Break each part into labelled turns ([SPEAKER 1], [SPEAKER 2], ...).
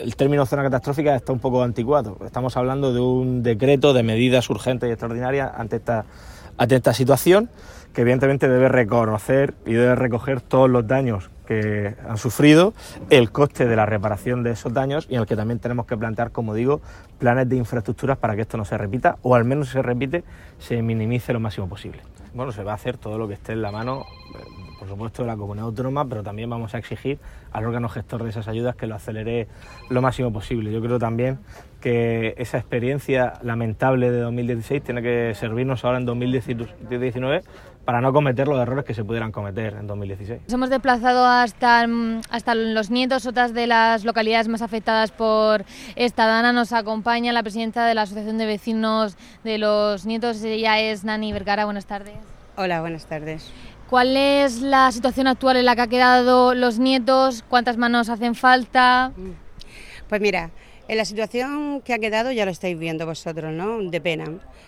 [SPEAKER 1] el término zona catastrófica está un poco anticuado. Estamos hablando de un decreto de medidas urgentes y extraordinarias ante esta situación, que evidentemente debe reconocer y debe recoger todos los daños que han sufrido, el coste de la reparación de esos daños, y en el que también tenemos que plantear, como digo, planes de infraestructuras para que esto no se repita, o al menos si se repite, se minimice lo máximo posible. Bueno, se va a hacer todo lo que esté en la mano, por supuesto, de la comunidad autónoma, pero también vamos a exigir al órgano gestor de esas ayudas que lo acelere lo máximo posible. Yo creo también que esa experiencia lamentable de 2016 tiene que servirnos ahora en 2019 para no cometer los errores que se pudieran cometer en 2016.
[SPEAKER 2] Nos hemos desplazado hasta Los Nietos, otras de las localidades más afectadas por esta dana. Nos acompaña la presidenta de la Asociación de Vecinos de Los Nietos, ella es Nani Vergara. Buenas tardes.
[SPEAKER 3] Hola, buenas tardes.
[SPEAKER 2] ¿Cuál es la situación actual en la que ha quedado Los Nietos? ¿Cuántas manos hacen falta?
[SPEAKER 3] Pues mira, en la situación que ha quedado ya lo estáis viendo vosotros, ¿no? De pena.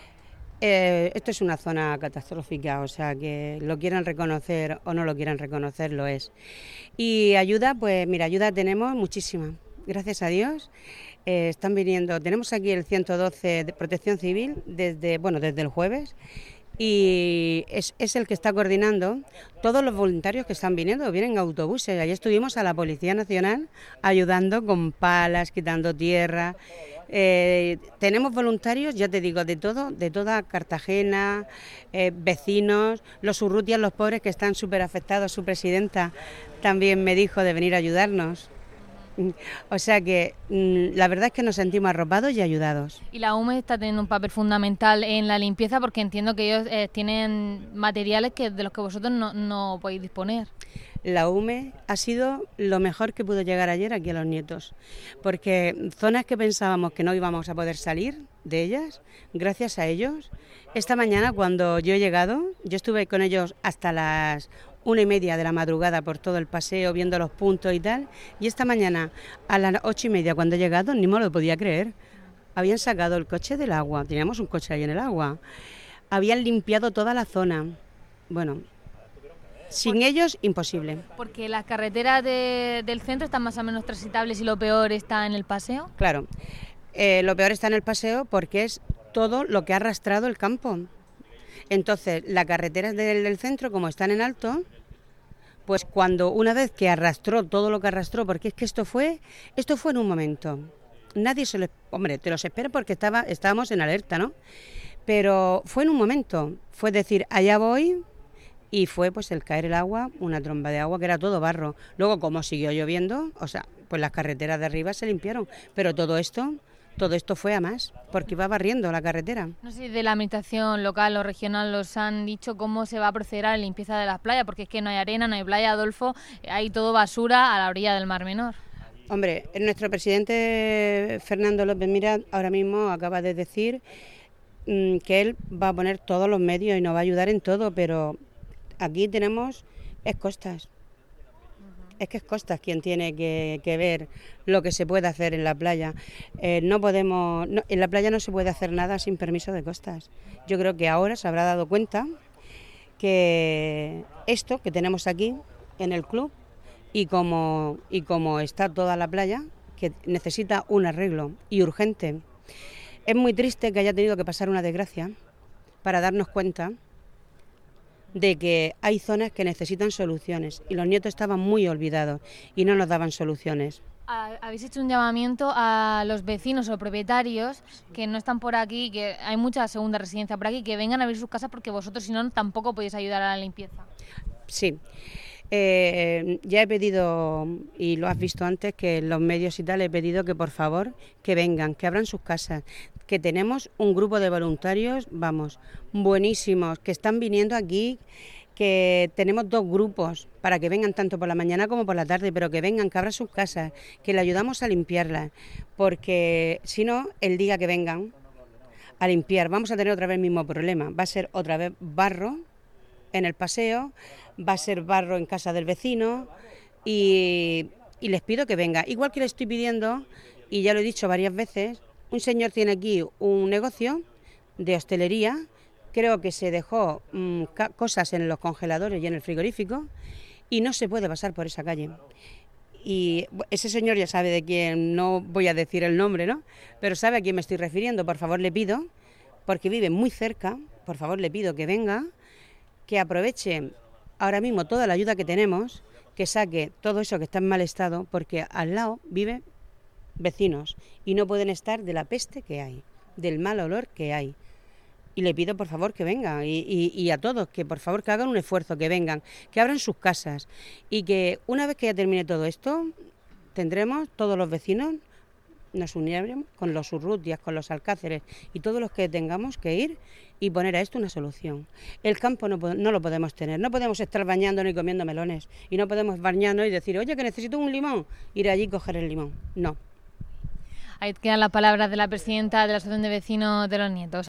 [SPEAKER 3] Esto es una zona catastrófica, o sea, que lo quieran reconocer o no lo quieran reconocer, lo es. Y ayuda, pues mira, ayuda tenemos muchísima, gracias a Dios. Están viniendo, tenemos aquí el 112 de Protección Civil desde el jueves, y es el que está coordinando todos los voluntarios que están viniendo, vienen autobuses. Ayer estuvimos a la Policía Nacional ayudando con palas, quitando tierra. Tenemos voluntarios, ya te digo, de toda Cartagena, vecinos, los urrutias, los pobres que están súper afectados. Su presidenta también me dijo de venir a ayudarnos. O sea que la verdad es que nos sentimos arropados y ayudados.
[SPEAKER 2] Y la UME está teniendo un papel fundamental en la limpieza, porque entiendo que ellos tienen materiales de los que vosotros no podéis disponer.
[SPEAKER 3] La UME ha sido lo mejor que pudo llegar ayer aquí a Los Nietos, porque zonas que pensábamos que no íbamos a poder salir de ellas, gracias a ellos. Esta mañana cuando yo he llegado, yo estuve con ellos hasta las 1:30 de la madrugada por todo el paseo, viendo los puntos y tal, y esta mañana a las 8:30 cuando he llegado, ni me lo podía creer. Habían sacado el coche del agua, teníamos un coche ahí en el agua, habían limpiado toda la zona. Bueno, sin ellos, imposible.
[SPEAKER 2] Porque las carreteras del centro están más o menos transitables y lo peor está en el paseo.
[SPEAKER 3] Claro, lo peor está en el paseo porque es todo lo que ha arrastrado el campo. Entonces, las carreteras del centro, como están en alto, pues cuando una vez que arrastró todo lo que arrastró, porque es que esto fue en un momento. Nadie se lo... Hombre, te los espero porque estábamos en alerta, ¿no? Pero fue en un momento, fue decir, allá voy... Y fue pues el caer el agua, una tromba de agua que era todo barro. Luego, como siguió lloviendo, o sea, pues las carreteras de arriba se limpiaron. Pero todo esto fue a más, porque iba barriendo la carretera.
[SPEAKER 2] No sé si de la administración local o regional los han dicho cómo se va a proceder a la limpieza de las playas, porque es que no hay arena, no hay playa, Adolfo, hay todo basura a la orilla del Mar Menor.
[SPEAKER 3] Hombre, nuestro presidente Fernando López Miras ahora mismo acaba de decir que él va a poner todos los medios y nos va a ayudar en todo, pero... Aquí tenemos, es Costas, es que es Costas quien tiene que ver lo que se puede hacer en la playa. En la playa no se puede hacer nada sin permiso de Costas. Yo creo que ahora se habrá dado cuenta que esto que tenemos aquí en el club y como está toda la playa, que necesita un arreglo y urgente. Es muy triste que haya tenido que pasar una desgracia para darnos cuenta de que hay zonas que necesitan soluciones y Los Nietos estaban muy olvidados y no nos daban soluciones.
[SPEAKER 2] Habéis hecho un llamamiento a los vecinos o propietarios que no están por aquí, que hay mucha segunda residencia por aquí, que vengan a abrir sus casas porque vosotros si no tampoco podéis ayudar a la limpieza.
[SPEAKER 3] Sí. Ya he pedido, y lo has visto antes, que en los medios y tal he pedido que por favor que vengan, que abran sus casas, que tenemos un grupo de voluntarios, vamos, buenísimos, que están viniendo aquí, que tenemos 2 grupos para que vengan tanto por la mañana como por la tarde, pero que vengan, que abran sus casas, que le ayudamos a limpiarlas, porque si no, el día que vengan a limpiar vamos a tener otra vez el mismo problema, va a ser otra vez barro en el paseo, va a ser barro en casa del vecino y les pido que venga. Igual que le estoy pidiendo, y ya lo he dicho varias veces, un señor tiene aquí un negocio de hostelería, creo que se dejó cosas en los congeladores y en el frigorífico y no se puede pasar por esa calle. Y ese señor ya sabe de quién, no voy a decir el nombre, ¿no? Pero sabe a quién me estoy refiriendo. Por favor, le pido, porque vive muy cerca, por favor, le pido que venga, que aproveche ahora mismo toda la ayuda que tenemos, que saque todo eso que está en mal estado, porque al lado viven vecinos y no pueden estar de la peste que hay, del mal olor que hay. Y le pido por favor que venga y a todos que por favor que hagan un esfuerzo, que vengan, que abran sus casas y que una vez que ya termine todo esto tendremos todos los vecinos, nos uniremos con los Urrutias, con los Alcáceres y todos los que tengamos que ir y poner a esto una solución. El campo no lo podemos tener, no podemos estar bañándonos y comiendo melones y no podemos bañarnos y decir, oye, que necesito un limón, ir allí y coger el limón. No.
[SPEAKER 2] Ahí quedan las palabras de la presidenta de la Asociación de Vecinos de Los Nietos.